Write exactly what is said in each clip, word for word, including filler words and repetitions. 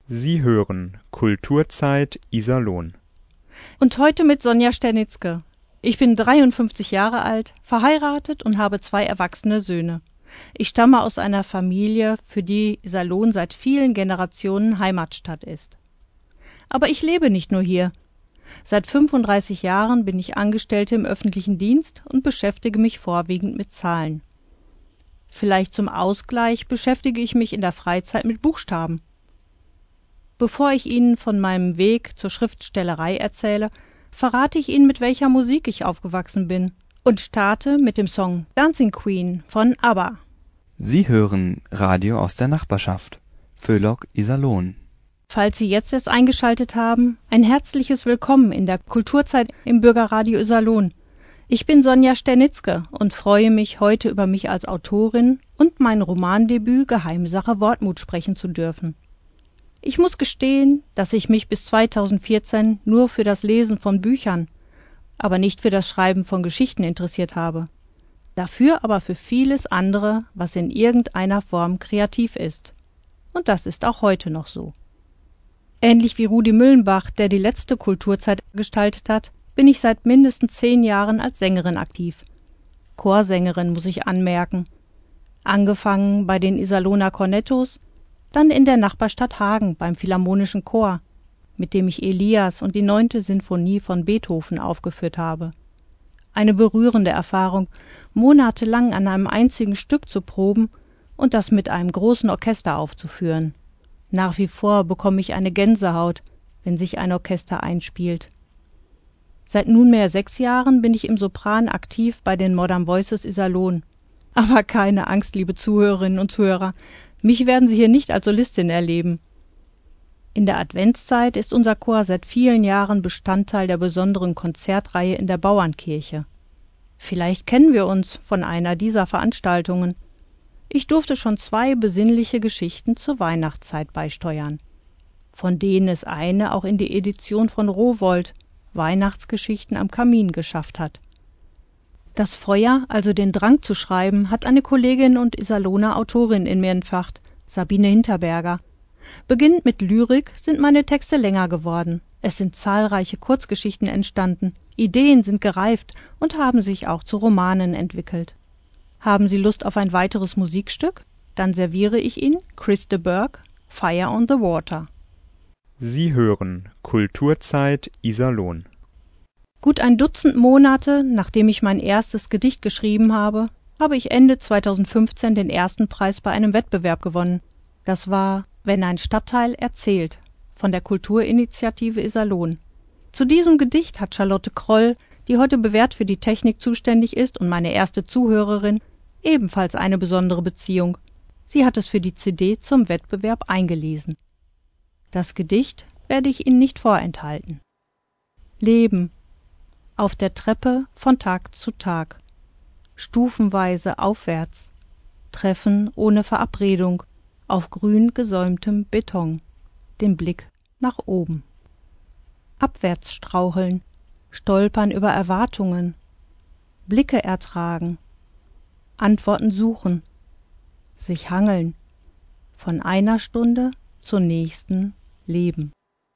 Sie hören Kulturzeit Iserlohn. Und heute mit Sonja Sternitzke. Ich bin dreiundfünfzig Jahre alt, verheiratet und habe zwei erwachsene Söhne. Ich stamme aus einer Familie, für die Iserlohn seit vielen Generationen Heimatstadt ist. Aber ich lebe nicht nur hier. Seit fünfunddreißig Jahren bin ich Angestellte im öffentlichen Dienst und beschäftige mich vorwiegend mit Zahlen. Vielleicht zum Ausgleich beschäftige ich mich in der Freizeit mit Buchstaben. Bevor ich Ihnen von meinem Weg zur Schriftstellerei erzähle, verrate ich Ihnen, mit welcher Musik ich aufgewachsen bin und starte mit dem Song Dancing Queen von ABBA. Sie hören Radio aus der Nachbarschaft. Föhlock Iserlohn. Falls Sie jetzt erst eingeschaltet haben, ein herzliches Willkommen in der Kulturzeit im Bürgerradio Iserlohn. Ich bin Sonja Sternitzke und freue mich, heute über mich als Autorin und mein Romandebüt Geheimsache Wortmut sprechen zu dürfen. Ich muss gestehen, dass ich mich bis zweitausendvierzehn nur für das Lesen von Büchern, aber nicht für das Schreiben von Geschichten interessiert habe. Dafür aber für vieles andere, was in irgendeiner Form kreativ ist. Und das ist auch heute noch so. Ähnlich wie Rudi Müllenbach, der die letzte Kulturzeit gestaltet hat, bin ich seit mindestens zehn Jahren als Sängerin aktiv. Chorsängerin, muss ich anmerken. Angefangen bei den Iserlohner Cornettos, dann in der Nachbarstadt Hagen beim Philharmonischen Chor, mit dem ich Elias und die neunte Sinfonie von Beethoven aufgeführt habe. Eine berührende Erfahrung, monatelang an einem einzigen Stück zu proben und das mit einem großen Orchester aufzuführen. Nach wie vor bekomme ich eine Gänsehaut, wenn sich ein Orchester einspielt. Seit nunmehr sechs Jahren bin ich im Sopran aktiv bei den Modern Voices Iserlohn. Aber keine Angst, liebe Zuhörerinnen und Zuhörer, mich werden Sie hier nicht als Solistin erleben. In der Adventszeit ist unser Chor seit vielen Jahren Bestandteil der besonderen Konzertreihe in der Bauernkirche. Vielleicht kennen wir uns von einer dieser Veranstaltungen. Ich durfte schon zwei besinnliche Geschichten zur Weihnachtszeit beisteuern, von denen es eine auch in die Edition von Rowohlt, Weihnachtsgeschichten am Kamin, geschafft hat. Das Feuer, also den Drang zu schreiben, hat eine Kollegin und Iserlohner Autorin in mir entfacht, Sabine Hinterberger. Beginnend mit Lyrik sind meine Texte länger geworden. Es sind zahlreiche Kurzgeschichten entstanden, Ideen sind gereift und haben sich auch zu Romanen entwickelt. Haben Sie Lust auf ein weiteres Musikstück? Dann serviere ich Ihnen Chris de Burgh, Fire on the Water. Sie hören Kulturzeit Iserlohn. Gut ein Dutzend Monate, nachdem ich mein erstes Gedicht geschrieben habe, habe ich Ende zweitausendfünfzehn den ersten Preis bei einem Wettbewerb gewonnen. Das war »Wenn ein Stadtteil erzählt« von der Kulturinitiative Iserlohn. Zu diesem Gedicht hat Charlotte Kroll, die heute bewährt für die Technik zuständig ist und meine erste Zuhörerin, ebenfalls eine besondere Beziehung. Sie hat es für die C D zum Wettbewerb eingelesen. Das Gedicht werde ich Ihnen nicht vorenthalten. Leben. Auf der Treppe von Tag zu Tag, stufenweise aufwärts, Treffen ohne Verabredung, auf grün gesäumtem Beton, den Blick nach oben. Abwärts straucheln, stolpern über Erwartungen, Blicke ertragen, Antworten suchen, sich hangeln, von einer Stunde zur nächsten leben.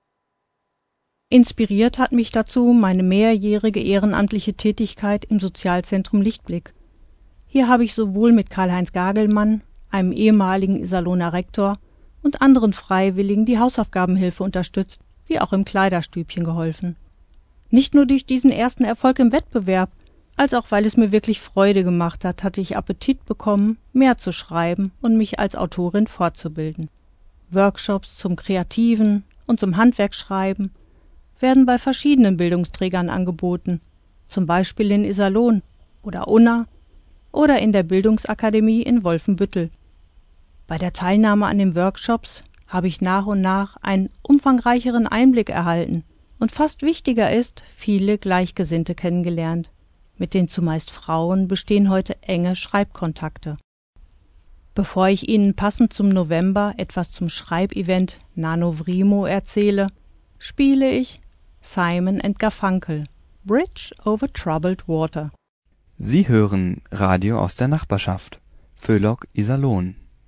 Inspiriert hat mich dazu meine mehrjährige ehrenamtliche Tätigkeit im Sozialzentrum Lichtblick. Hier habe ich sowohl mit Karl-Heinz Gagelmann, einem ehemaligen Iserlohner Rektor, und anderen Freiwilligen die Hausaufgabenhilfe unterstützt, wie auch im Kleiderstübchen geholfen. Nicht nur durch diesen ersten Erfolg im Wettbewerb, als auch weil es mir wirklich Freude gemacht hat, hatte ich Appetit bekommen, mehr zu schreiben und mich als Autorin fortzubilden. Workshops zum Kreativen und zum Handwerksschreiben werden bei verschiedenen Bildungsträgern angeboten, zum Beispiel in Iserlohn oder Unna oder in der Bildungsakademie in Wolfenbüttel. Bei der Teilnahme an den Workshops habe ich nach und nach einen umfangreicheren Einblick erhalten und fast wichtiger ist, viele Gleichgesinnte kennengelernt. Mit den zumeist Frauen bestehen heute enge Schreibkontakte. Bevor ich Ihnen passend zum November etwas zum Schreibevent Nanovrimo erzähle, spiele ich Simon and Garfunkel, Bridge over Troubled Water. Sie hören Radio aus der Nachbarschaft. Föhlock Iserlohn.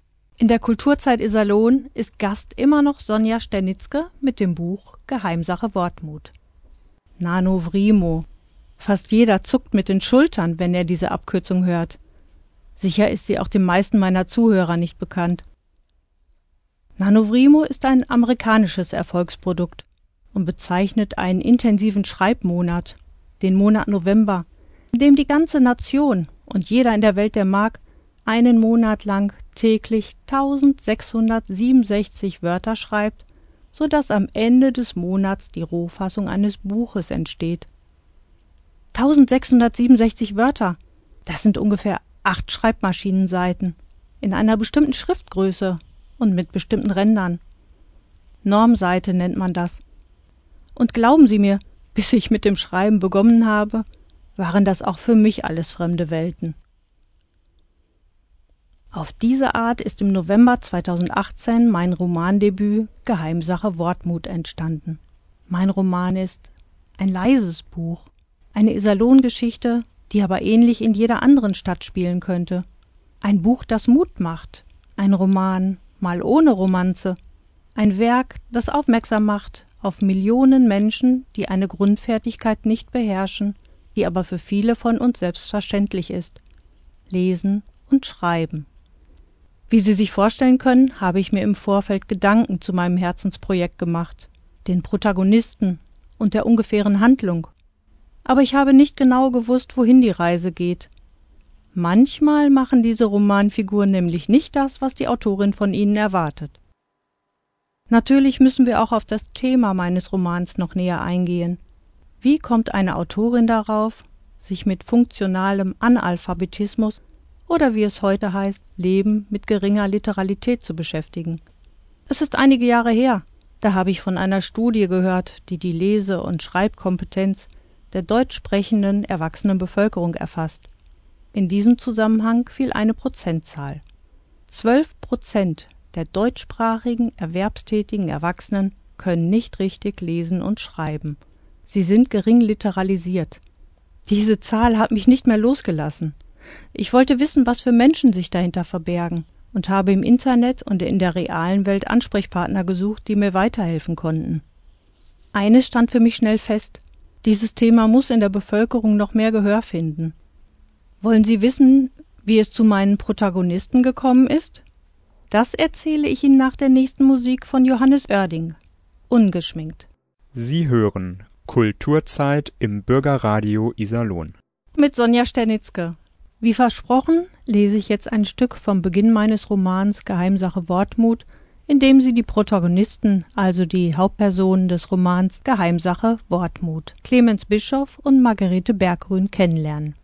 In der Kulturzeit Iserlohn ist Gast immer noch Sonja Stenitzke mit dem Buch Geheimsache Wortmut. NaNoWriMo. Fast jeder zuckt mit den Schultern, wenn er diese Abkürzung hört. Sicher ist sie auch den meisten meiner Zuhörer nicht bekannt. NaNoWriMo ist ein amerikanisches Erfolgsprodukt und bezeichnet einen intensiven Schreibmonat, den Monat November, in dem die ganze Nation und jeder in der Welt, der mag, einen Monat lang täglich eintausendsechshundertsiebenundsechzig Wörter schreibt, so dass am Ende des Monats die Rohfassung eines Buches entsteht. eintausendsechshundertsiebenundsechzig Wörter, das sind ungefähr acht Schreibmaschinenseiten, in einer bestimmten Schriftgröße und mit bestimmten Rändern. Normseite nennt man das. Und glauben Sie mir, bis ich mit dem Schreiben begonnen habe, waren das auch für mich alles fremde Welten. Auf diese Art ist im November zweitausendachtzehn mein Romandebüt Geheimsache Wortmut entstanden. Mein Roman ist ein leises Buch, eine Iserlohn-Geschichte, die aber ähnlich in jeder anderen Stadt spielen könnte. Ein Buch, das Mut macht, ein Roman, mal ohne Romanze, ein Werk, das aufmerksam macht auf Millionen Menschen, die eine Grundfertigkeit nicht beherrschen, die aber für viele von uns selbstverständlich ist: Lesen und Schreiben. Wie Sie sich vorstellen können, habe ich mir im Vorfeld Gedanken zu meinem Herzensprojekt gemacht, den Protagonisten und der ungefähren Handlung. Aber ich habe nicht genau gewusst, wohin die Reise geht. Manchmal machen diese Romanfiguren nämlich nicht das, was die Autorin von ihnen erwartet. Natürlich müssen wir auch auf das Thema meines Romans noch näher eingehen. Wie kommt eine Autorin darauf, sich mit funktionalem Analphabetismus oder wie es heute heißt, Leben mit geringer Literalität zu beschäftigen? Es ist einige Jahre her, da habe ich von einer Studie gehört, die die Lese- und Schreibkompetenz der deutsch sprechenden erwachsenen Bevölkerung erfasst. In diesem Zusammenhang fiel eine Prozentzahl. Zwölf Prozent der deutschsprachigen erwerbstätigen Erwachsenen können nicht richtig lesen und schreiben. Sie sind gering literalisiert. Diese Zahl hat mich nicht mehr losgelassen. Ich wollte wissen, was für Menschen sich dahinter verbergen, und habe im Internet und in der realen Welt Ansprechpartner gesucht, die mir weiterhelfen konnten. Eines stand für mich schnell fest: Dieses Thema muss in der Bevölkerung noch mehr Gehör finden. Wollen Sie wissen, wie es zu meinen Protagonisten gekommen ist? Das erzähle ich Ihnen nach der nächsten Musik von Johannes Oerding. Ungeschminkt. Sie hören Kulturzeit im Bürgerradio Iserlohn. Mit Sonja Stenitzke. Wie versprochen, lese ich jetzt ein Stück vom Beginn meines Romans Geheimsache Wortmut, in dem Sie die Protagonisten, also die Hauptpersonen des Romans Geheimsache Wortmut, Clemens Bischoff und Margarete Berggrün, kennenlernen.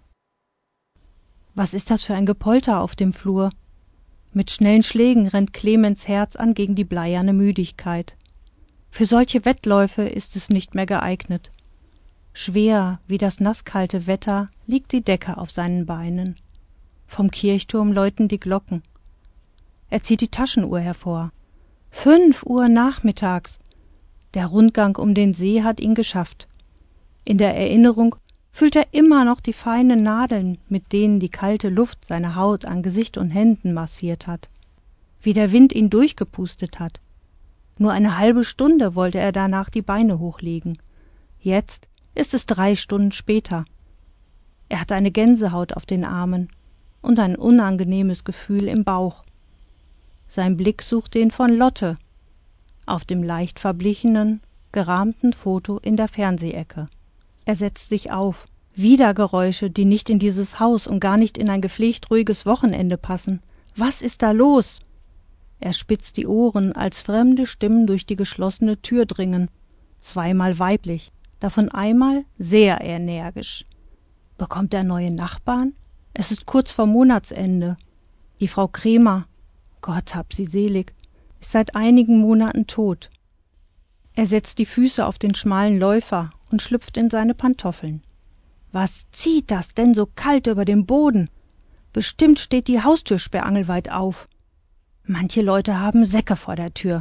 Was ist das für ein Gepolter auf dem Flur? Mit schnellen Schlägen rennt Clemens Herz an gegen die bleierne Müdigkeit. Für solche Wettläufe ist es nicht mehr geeignet. Schwer wie das nasskalte Wetter liegt die Decke auf seinen Beinen. Vom Kirchturm läuten die Glocken. Er zieht die Taschenuhr hervor. Fünf Uhr nachmittags. Der Rundgang um den See hat ihn geschafft. In der Erinnerung fühlt er immer noch die feinen Nadeln, mit denen die kalte Luft seine Haut an Gesicht und Händen massiert hat. Wie der Wind ihn durchgepustet hat. Nur eine halbe Stunde wollte er danach die Beine hochlegen. Jetzt ist es drei Stunden später. Er hat eine Gänsehaut auf den Armen und ein unangenehmes Gefühl im Bauch. Sein Blick sucht den von Lotte auf dem leicht verblichenen, gerahmten Foto in der Fernsehecke. Er setzt sich auf. Wieder Geräusche, die nicht in dieses Haus und gar nicht in ein gepflegt ruhiges Wochenende passen. Was ist da los? Er spitzt die Ohren, als fremde Stimmen durch die geschlossene Tür dringen. Zweimal weiblich, davon einmal sehr energisch. Bekommt er neue Nachbarn? Es ist kurz vor Monatsende. Die Frau Kremer, Gott hab sie selig, ist seit einigen Monaten tot. Er setzt die Füße auf den schmalen Läufer und schlüpft in seine Pantoffeln. Was zieht das denn so kalt über den Boden? Bestimmt steht die Haustür sperrangelweit auf. Manche Leute haben Säcke vor der Tür.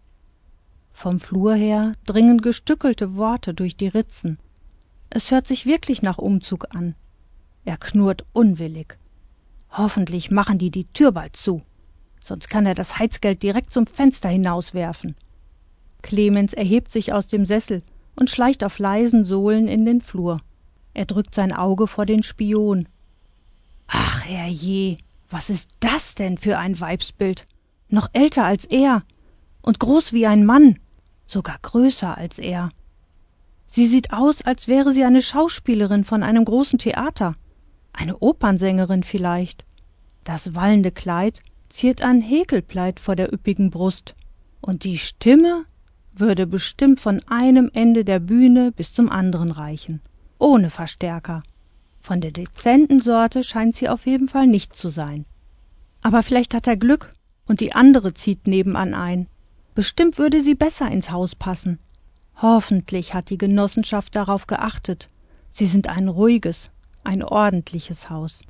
Vom Flur her dringen gestückelte Worte durch die Ritzen. Es hört sich wirklich nach Umzug an. Er knurrt unwillig. Hoffentlich machen die die Tür bald zu. sonst kann er das Heizgeld direkt zum Fenster hinauswerfen. Clemens erhebt sich aus dem Sessel und schleicht auf leisen Sohlen in den Flur. Er drückt sein Auge vor den Spion. Ach herrje, was ist das denn für ein Weibsbild? Noch älter als er und groß wie ein Mann, sogar größer als er. Sie sieht aus, als wäre sie eine Schauspielerin von einem großen Theater, eine Opernsängerin vielleicht. Das wallende Kleid ziert ein Häkelkleid vor der üppigen Brust, und die Stimme würde bestimmt von einem Ende der Bühne bis zum anderen reichen, ohne Verstärker. Von der dezenten Sorte scheint sie auf jeden Fall nicht zu sein. Aber vielleicht hat er Glück und die andere zieht nebenan ein. Bestimmt würde sie besser ins Haus passen. Hoffentlich hat die Genossenschaft darauf geachtet. Sie sind ein ruhiges, ein ordentliches Haus.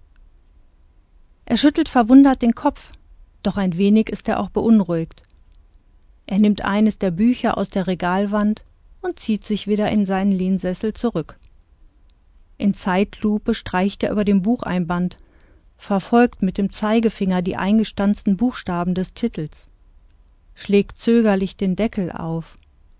Er schüttelt verwundert den Kopf, doch ein wenig ist er auch beunruhigt. Er nimmt eines der Bücher aus der Regalwand und zieht sich wieder in seinen Lehnsessel zurück. In Zeitlupe streicht er über dem Bucheinband, verfolgt mit dem Zeigefinger die eingestanzten Buchstaben des Titels, schlägt zögerlich den Deckel auf.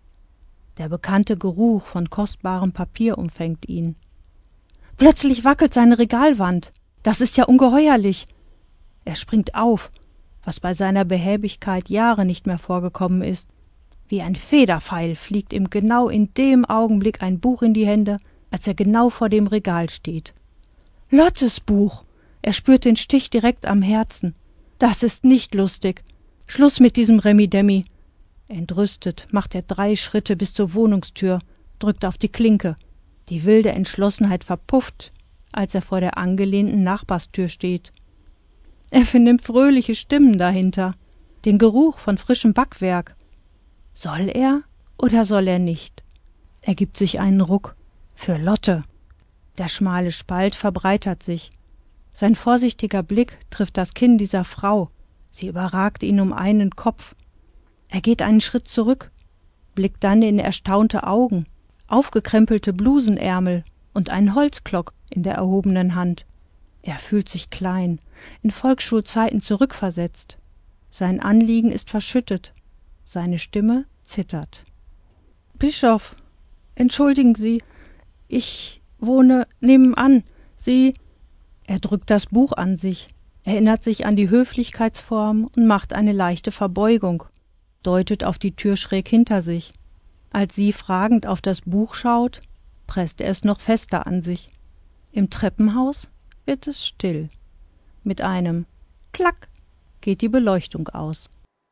Der bekannte Geruch von kostbarem Papier umfängt ihn. Plötzlich wackelt seine Regalwand. Das ist ja ungeheuerlich. Er springt auf, was bei seiner Behäbigkeit Jahre nicht mehr vorgekommen ist. Wie ein Federpfeil fliegt ihm genau in dem Augenblick ein Buch in die Hände, als er genau vor dem Regal steht. Lottes Buch! Er spürt den Stich direkt am Herzen. Das ist nicht lustig. Schluss mit diesem Remi-Demi. Entrüstet macht er drei Schritte bis zur Wohnungstür, drückt auf die Klinke. Die wilde Entschlossenheit verpufft, als er vor der angelehnten Nachbarstür steht. Er vernimmt fröhliche Stimmen dahinter, den Geruch von frischem Backwerk. Soll er oder soll er nicht? Er gibt sich einen Ruck. Für Lotte. Der schmale Spalt verbreitert sich. Sein vorsichtiger Blick trifft das Kinn dieser Frau. Sie überragt ihn um einen Kopf. Er geht einen Schritt zurück, blickt dann in erstaunte Augen, aufgekrempelte Blusenärmel und einen Holzklock in der erhobenen Hand. Er fühlt sich klein, in Volksschulzeiten zurückversetzt. Sein Anliegen ist verschüttet, seine Stimme zittert. »Bischof, entschuldigen Sie, ich wohne nebenan. Sie...« Er drückt das Buch an sich, erinnert sich an die Höflichkeitsform und macht eine leichte Verbeugung, deutet auf die Tür schräg hinter sich. Als sie fragend auf das Buch schaut, presst er es noch fester an sich. Im Treppenhaus wird es still. Mit einem Klack geht die Beleuchtung aus.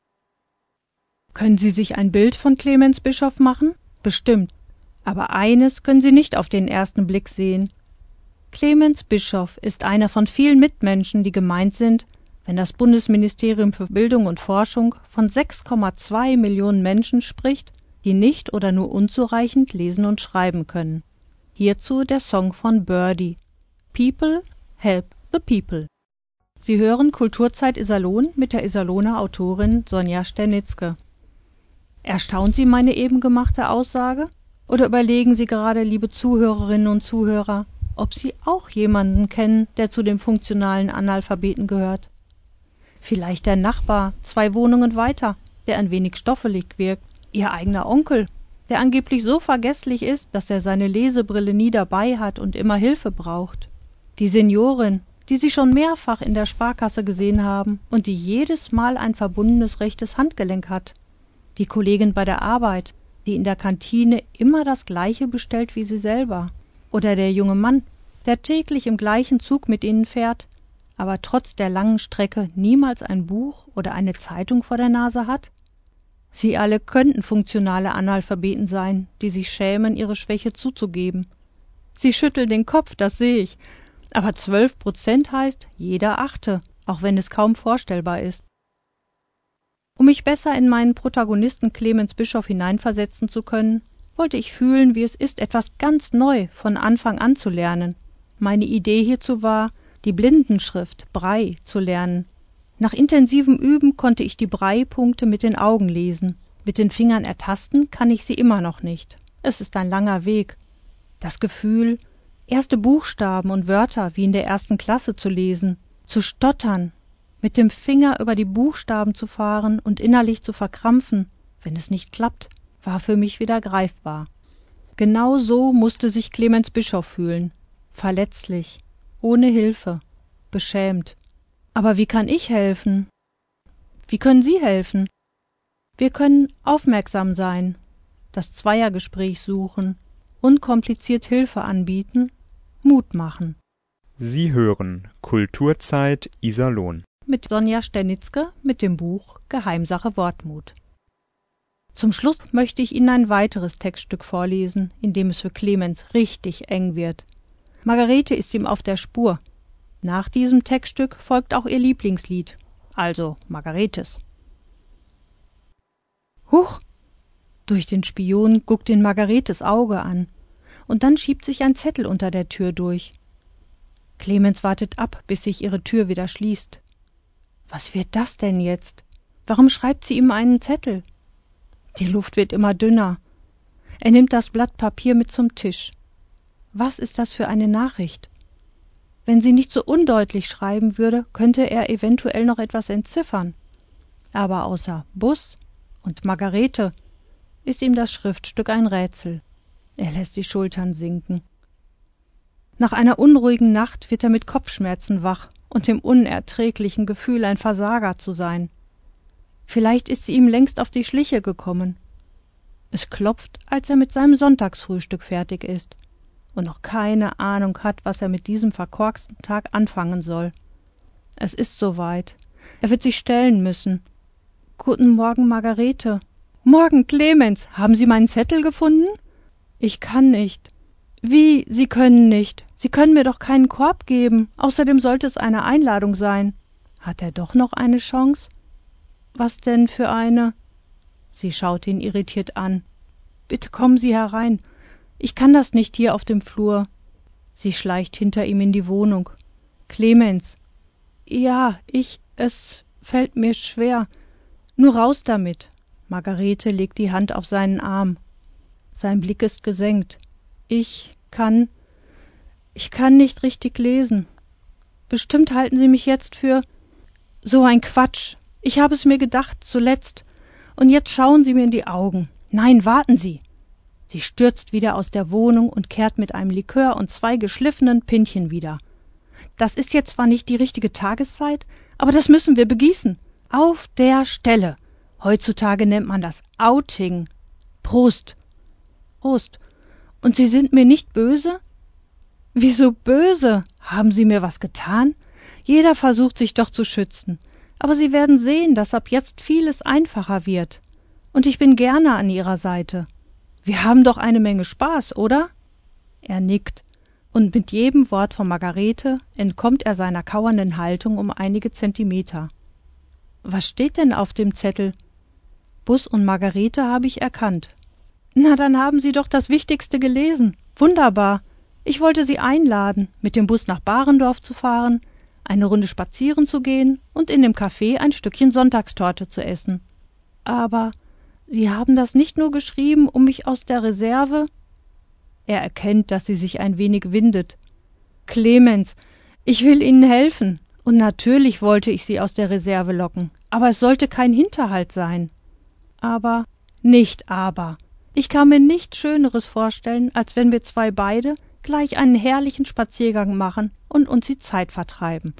Können Sie sich ein Bild von Clemens Bischof machen? Bestimmt. Aber eines können Sie nicht auf den ersten Blick sehen. Clemens Bischof ist einer von vielen Mitmenschen, die gemeint sind, wenn das Bundesministerium für Bildung und Forschung von sechs Komma zwei Millionen Menschen spricht, die nicht oder nur unzureichend lesen und schreiben können. Hierzu der Song von Birdie. People help the people. Sie hören Kulturzeit Iserlohn mit der Iserlohner Autorin Sonja Sternitzke. Erstaunt Sie meine eben gemachte Aussage? Oder überlegen Sie gerade, liebe Zuhörerinnen und Zuhörer, ob Sie auch jemanden kennen, der zu den funktionalen Analphabeten gehört? Vielleicht der Nachbar, zwei Wohnungen weiter, der ein wenig stoffelig wirkt, Ihr eigener Onkel, der angeblich so vergesslich ist, dass er seine Lesebrille nie dabei hat und immer Hilfe braucht. Die Seniorin, die Sie schon mehrfach in der Sparkasse gesehen haben und die jedes Mal ein verbundenes rechtes Handgelenk hat. Die Kollegin bei der Arbeit, die in der Kantine immer das Gleiche bestellt wie sie selber. Oder der junge Mann, der täglich im gleichen Zug mit ihnen fährt, aber trotz der langen Strecke niemals ein Buch oder eine Zeitung vor der Nase hat? Sie alle könnten funktionale Analphabeten sein, die sich schämen, ihre Schwäche zuzugeben. Sie schütteln den Kopf, das sehe ich. Aber zwölf Prozent heißt jeder Achte, auch wenn es kaum vorstellbar ist. Um mich besser in meinen Protagonisten Clemens Bischof hineinversetzen zu können, wollte ich fühlen, wie es ist, etwas ganz neu von Anfang an zu lernen. Meine Idee hierzu war, die Blindenschrift Brei zu lernen. Nach intensivem Üben konnte ich die Brei-Punkte mit den Augen lesen. Mit den Fingern ertasten kann ich sie immer noch nicht. Es ist ein langer Weg. Das Gefühl, erste Buchstaben und Wörter wie in der ersten Klasse zu lesen, zu stottern, Mit dem Finger über die Buchstaben zu fahren und innerlich zu verkrampfen, wenn es nicht klappt, war für mich wieder greifbar. Genau so musste sich Clemens Bischoff fühlen, verletzlich, ohne Hilfe, beschämt. Aber wie kann ich helfen? Wie können Sie helfen? Wir können aufmerksam sein, das Zweiergespräch suchen, unkompliziert Hilfe anbieten, Mut machen. Sie hören Kulturzeit Iserlohn Mit Sonja Stenitzke mit dem Buch Geheimsache Wortmut. Zum Schluss möchte ich Ihnen ein weiteres Textstück vorlesen, in dem es für Clemens richtig eng wird. Margarete ist ihm auf der Spur. Nach diesem Textstück folgt auch ihr Lieblingslied, also Margaretes. Huch! Durch den Spion guckt ihn Margaretes Auge an, und dann schiebt sich ein Zettel unter der Tür durch. Clemens wartet ab, bis sich ihre Tür wieder schließt. Was wird das denn jetzt? Warum schreibt sie ihm einen Zettel? Die Luft wird immer dünner. Er nimmt das Blatt Papier mit zum Tisch. Was ist das für eine Nachricht? Wenn sie nicht so undeutlich schreiben würde, könnte er eventuell noch etwas entziffern. Aber außer Bus und Margarete ist ihm das Schriftstück ein Rätsel. Er lässt die Schultern sinken. Nach einer unruhigen Nacht wird er mit Kopfschmerzen wach und dem unerträglichen Gefühl, ein Versager zu sein. Vielleicht ist sie ihm längst auf die Schliche gekommen. Es klopft, als er mit seinem Sonntagsfrühstück fertig ist und noch keine Ahnung hat, was er mit diesem verkorksten Tag anfangen soll. Es ist soweit. Er wird sich stellen müssen. »Guten Morgen, Margarete.« »Morgen, Clemens. Haben Sie meinen Zettel gefunden?« »Ich kann nicht.« »Wie, Sie können nicht? Sie können mir doch keinen Korb geben. Außerdem sollte es eine Einladung sein.« Hat er doch noch eine Chance? »Was denn für eine?« Sie schaut ihn irritiert an. »Bitte kommen Sie herein. Ich kann das nicht hier auf dem Flur.« Sie schleicht hinter ihm in die Wohnung. »Clemens.« »Ja, ich, es fällt mir schwer. Nur raus damit.« Margarete legt die Hand auf seinen Arm. Sein Blick ist gesenkt. »Ich kann, ich kann nicht richtig lesen. Bestimmt halten Sie mich jetzt für so ein Quatsch. Ich habe es mir gedacht, zuletzt. Und jetzt schauen Sie mir in die Augen. Nein, warten Sie!« Sie stürzt wieder aus der Wohnung und kehrt mit einem Likör und zwei geschliffenen Pinchen wieder. »Das ist jetzt zwar nicht die richtige Tageszeit, aber das müssen wir begießen. Auf der Stelle. Heutzutage nennt man das Outing. Prost!« »Prost. Und Sie sind mir nicht böse?« »Wieso böse? Haben Sie mir was getan? Jeder versucht sich doch zu schützen. Aber Sie werden sehen, dass ab jetzt vieles einfacher wird. Und ich bin gerne an Ihrer Seite. Wir haben doch eine Menge Spaß, oder?« Er nickt, und mit jedem Wort von Margarete entkommt er seiner kauernden Haltung um einige Zentimeter. »Was steht denn auf dem Zettel?« »Bus und Margarete habe ich erkannt.« »Na, dann haben Sie doch das Wichtigste gelesen. Wunderbar. Ich wollte Sie einladen, mit dem Bus nach Barendorf zu fahren, eine Runde spazieren zu gehen und in dem Café ein Stückchen Sonntagstorte zu essen. Aber Sie haben das nicht nur geschrieben, um mich aus der Reserve?« Er erkennt, dass sie sich ein wenig windet. »Clemens, ich will Ihnen helfen, und natürlich wollte ich Sie aus der Reserve locken, aber es sollte kein Hinterhalt sein.« »Aber, nicht aber. Ich kann mir nichts Schöneres vorstellen, als wenn wir zwei beide gleich einen herrlichen Spaziergang machen und uns die Zeit vertreiben.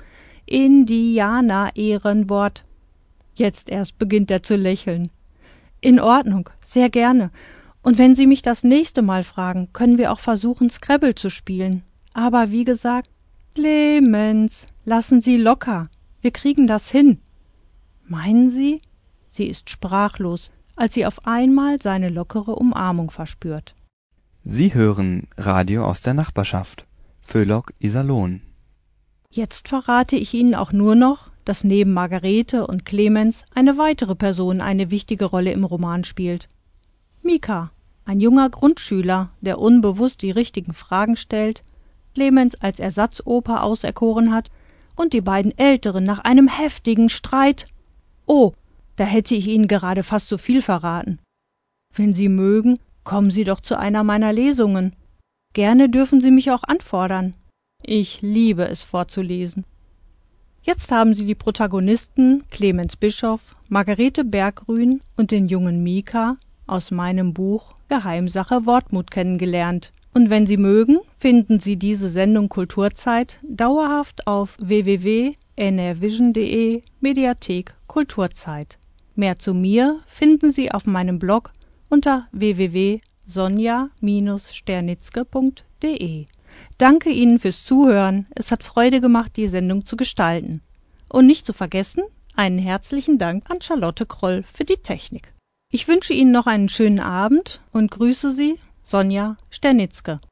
Indianer-Ehrenwort.« Jetzt erst beginnt er zu lächeln. »In Ordnung, sehr gerne. Und wenn Sie mich das nächste Mal fragen, können wir auch versuchen, Scrabble zu spielen. Aber wie gesagt, Clemens, lassen Sie locker. Wir kriegen das hin.« »Meinen Sie?« Sie ist sprachlos, als sie auf einmal seine lockere Umarmung verspürt. Sie hören Radio aus der Nachbarschaft. Föhlock, Iserlohn. Jetzt verrate ich Ihnen auch nur noch, dass neben Margarete und Clemens eine weitere Person eine wichtige Rolle im Roman spielt. Mika, ein junger Grundschüler, der unbewusst die richtigen Fragen stellt, Clemens als Ersatzoper auserkoren hat und die beiden Älteren nach einem heftigen Streit. Oh, da hätte ich Ihnen gerade fast zu viel verraten. Wenn Sie mögen, kommen Sie doch zu einer meiner Lesungen. Gerne dürfen Sie mich auch anfordern. Ich liebe es vorzulesen. Jetzt haben Sie die Protagonisten Clemens Bischoff, Margarete Bergrün und den jungen Mika aus meinem Buch Geheimsache Wortmut kennengelernt. Und wenn Sie mögen, finden Sie diese Sendung Kulturzeit dauerhaft auf w w w punkt n r vision punkt d e Mediathek Kulturzeit. Mehr zu mir finden Sie auf meinem Blog unter w w w punkt sonja sternitzke punkt d e. Danke Ihnen fürs Zuhören, es hat Freude gemacht, die Sendung zu gestalten. Und nicht zu vergessen, einen herzlichen Dank an Charlotte Kroll für die Technik. Ich wünsche Ihnen noch einen schönen Abend und grüße Sie, Sonja Sternitzke.